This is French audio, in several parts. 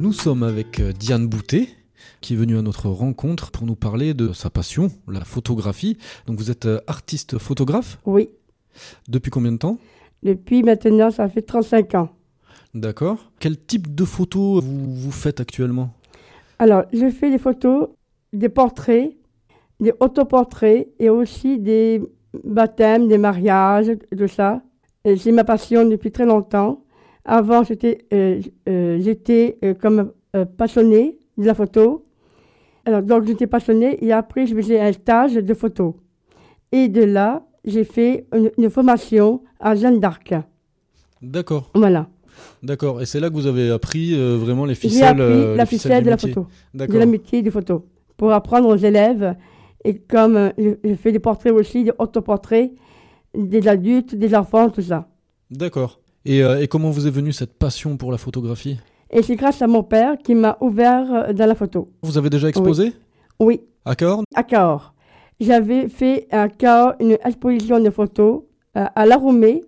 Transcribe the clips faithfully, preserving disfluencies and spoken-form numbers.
Nous sommes avec Diane Boutet, qui est venue à notre rencontre pour nous parler de sa passion, la photographie. Donc vous êtes artiste photographe ? Oui. Depuis combien de temps ? Depuis maintenant, ça fait trente-cinq ans. D'accord. Quel type de photos vous, vous faites actuellement ? Alors, je fais des photos, des portraits, des autoportraits et aussi des baptêmes, des mariages, tout ça. Et c'est ma passion depuis très longtemps. Avant, j'étais, euh, euh, j'étais euh, comme euh, passionnée de la photo. Alors, donc, j'étais passionnée et après, je faisais un stage de photo. Et de là, j'ai fait une, une formation à Jeanne d'Arc. D'accord. Voilà. D'accord. Et c'est là que vous avez appris euh, vraiment les ficelles, J'ai appris euh, la les ficelles ficelle du de la métier. photo, D'accord. de la métier de photo, pour apprendre aux élèves. Et comme euh, je, je fais des portraits aussi, des autoportraits, des adultes, des enfants, tout ça. D'accord. Et, euh, et comment vous est venue cette passion pour la photographie ? Et c'est grâce à mon père qui m'a ouvert euh, dans la photo. Vous avez déjà exposé ? Oui, À Cahors ? à Cahors. J'avais fait à Cahors une exposition de photos euh, à La Roumée,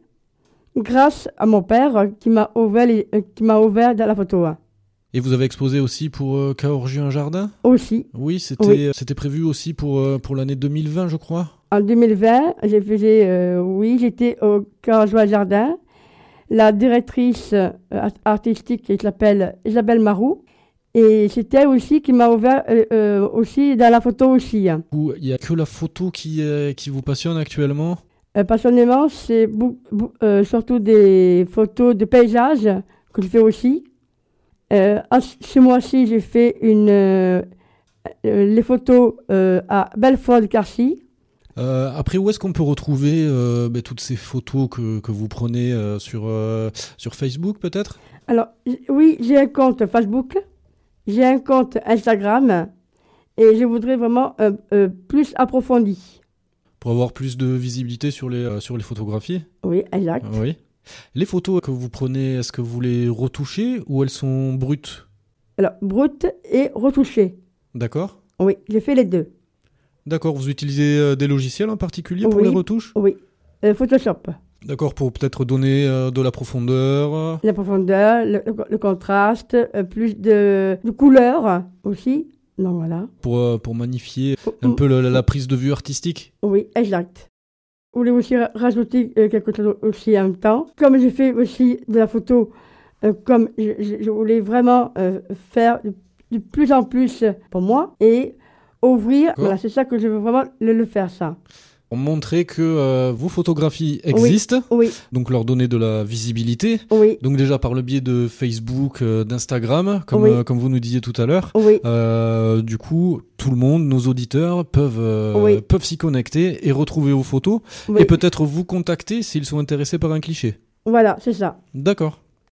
grâce à mon père euh, qui m'a ouvert, les, euh, qui m'a ouvert dans la photo. Hein. Et vous avez exposé aussi pour euh, Cahors-Juin Jardin ? Aussi. Oui, c'était, Oui. c'était prévu aussi pour, euh, pour l'année deux mille vingt, je crois. En deux mille vingt, j'ai fait, euh, oui, j'étais au Cahors Jardin. La directrice euh, artistique qui s'appelle Isabelle Marou. Et c'était aussi qui m'a ouvert euh, euh, aussi dans la photo aussi. Hein. Il n'y a que la photo qui, euh, qui vous passionne actuellement ? Euh, passionnément, c'est bou- bou- euh, surtout des photos de paysages que je fais aussi. Euh, à- ce mois-ci, j'ai fait une, euh, euh, les photos euh, à Belfort-de-Quercy. Euh, après, où est-ce qu'on peut retrouver euh, ben, toutes ces photos que, que vous prenez euh, sur, euh, sur Facebook, peut-être ? Alors, j- oui, j'ai un compte Facebook, j'ai un compte Instagram, et je voudrais vraiment euh, euh, plus approfondi. Pour avoir plus de visibilité sur les, euh, sur les photographies ? Oui, exact. Oui. Les photos que vous prenez, est-ce que vous les retouchez ou elles sont brutes ? Alors, brut et retouché. D'accord ? Oui, j'ai fait les deux. D'accord, vous utilisez euh, des logiciels en particulier pour Oui. les retouches ? Oui, euh, Photoshop. D'accord, pour peut-être donner euh, de la profondeur. La profondeur, le, le- le contraste, euh, plus de, de couleurs aussi. Donc voilà. Pour, euh, pour magnifier Pour- un peu la, la prise de vue artistique. Oui, exact. Je voulais aussi ra- rajouter euh, quelque chose aussi en même temps. Comme j'ai fait aussi de la photo, euh, comme je, je- je voulais vraiment euh, faire de, de plus en plus pour moi et ouvrir, D'accord. voilà, c'est ça que je veux vraiment le, le faire, ça. Pour montrer que euh, vos photographies existent, Oui, donc leur donner de la visibilité. oui, Donc déjà par le biais de Facebook, euh, d'Instagram, comme, Oui. euh, comme vous nous disiez tout à l'heure. oui, Euh, du coup, tout le monde, nos auditeurs, peuvent, euh, Oui. peuvent s'y connecter et retrouver vos photos. oui. Et peut-être vous contacter s'ils sont intéressés par un cliché. Voilà, c'est ça. D'accord.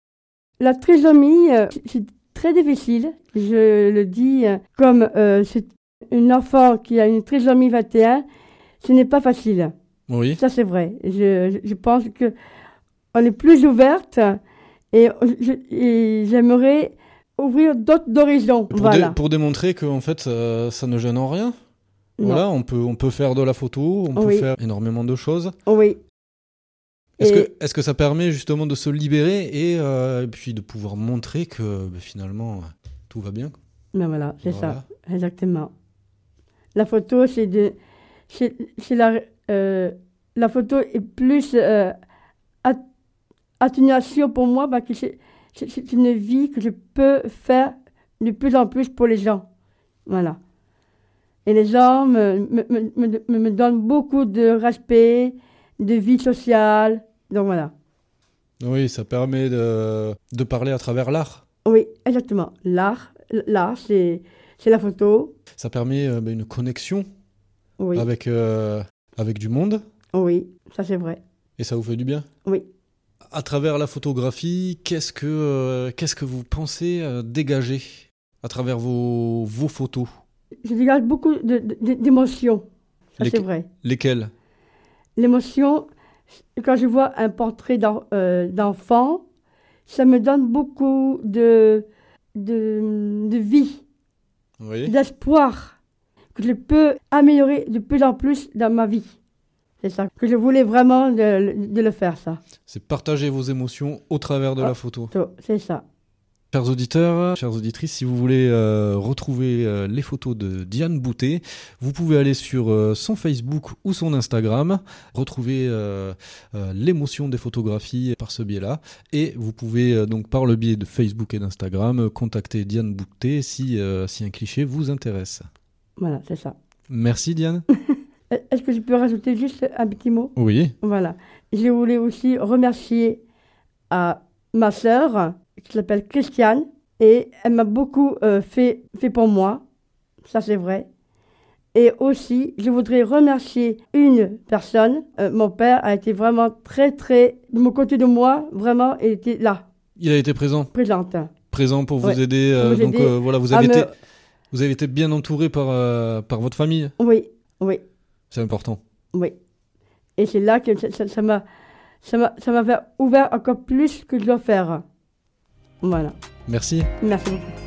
La trisomie, euh, c'est très difficile. Je le dis euh, comme euh, c'est une enfant qui a une trisomie vingt et un, ce n'est pas facile. Oui. Ça, c'est vrai. Je, je- je pense que on est plus ouverte et, je- et j'aimerais ouvrir d'autres horizons. Pour, Voilà. dé- pour démontrer que en fait, ça, ça ne gêne en rien. Non. Voilà, on peut, on peut faire de la photo, on peut Oui. faire énormément de choses. Oui. Est-ce Et- que, est-ce que ça permet justement de se libérer et, euh, et puis de pouvoir montrer que ben, finalement tout va bien ? Ben voilà, c'est Voilà. ça, exactement. La photo, c'est de, c'est, c'est la, euh, la photo est plus euh, at- atténuation pour moi parce que c'est, c'est, c'est une vie que je peux faire de plus en plus pour les gens. Voilà. Et les gens me, me, me, me, me donnent beaucoup de respect, de vie sociale. Donc voilà. Oui, ça permet de, de parler à travers l'art. Oui, exactement. L'art, l'art, c'est, c'est la photo. Ça permet euh, ben, une connexion Oui, avec, euh, avec du monde oui, ça c'est vrai. et ça vous fait du bien. Oui. À travers la photographie, qu'est-ce que, euh, qu'est-ce que vous pensez euh, dégager à travers vos, vos photos ? Je dégage beaucoup de, de- d'émotions. Ça, Les- c'est vrai. Lesquelles ? L'émotion, quand je vois un portrait d'en- euh, d'enfant, ça me donne beaucoup de, de, de vie, Oui. d'espoir, que je peux améliorer de plus en plus dans ma vie. C'est ça, que je voulais vraiment de, de le faire, ça. C'est partager vos émotions au travers de Ah. la photo. C'est ça. Chers auditeurs, chères auditrices, si vous voulez euh, retrouver euh, les photos de Diane Boutet, vous pouvez aller sur euh, son Facebook ou son Instagram, retrouver euh, euh, l'émotion des photographies par ce biais-là. Et vous pouvez euh, donc par le biais de Facebook et d'Instagram euh, contacter Diane Boutet si, euh, si un cliché vous intéresse. Voilà, c'est ça. Merci Diane. Est-ce que je peux rajouter juste un petit mot? Oui. Voilà. Je voulais aussi remercier à ma sœur, qui s'appelle Christiane, et elle m'a beaucoup euh, fait, fait pour moi, ça c'est vrai. Et aussi, je voudrais remercier une personne. Euh, mon père a été vraiment très, très, de mon côté de moi, vraiment, il était là. Il a été présent. Présente. Présent pour vous ouais. aider. Euh, pour vous donc aider euh, voilà, vous avez, me... été, vous avez été bien entouré par, euh, par votre famille. Oui, oui. C'est important. Oui. Et c'est là que ça, ça, ça m'a, ça m'a, ça m'avait ouvert encore plus que je dois faire. Voilà. Merci. Merci beaucoup.